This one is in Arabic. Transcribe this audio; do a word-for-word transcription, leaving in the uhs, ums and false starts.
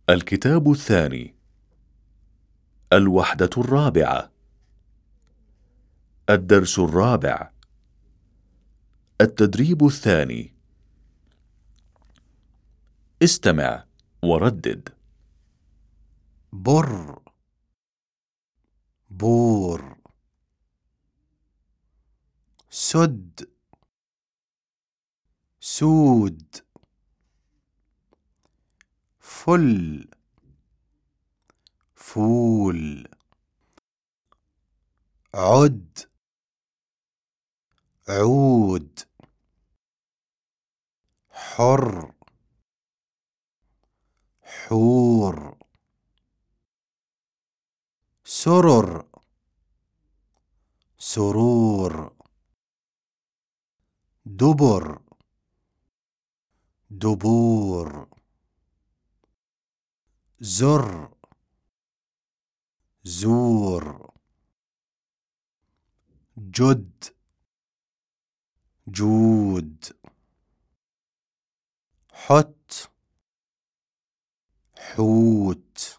الكتاب الثاني. الوحدة الرابعة. الدرس الرابع. التدريب الثاني. استمع وردد. بر، بور. سد، سود. فل، فول. عد، عود. حر، حور. سرر، سرور. دبر، دبور. زر، زور. جد، جود. حت، حوت.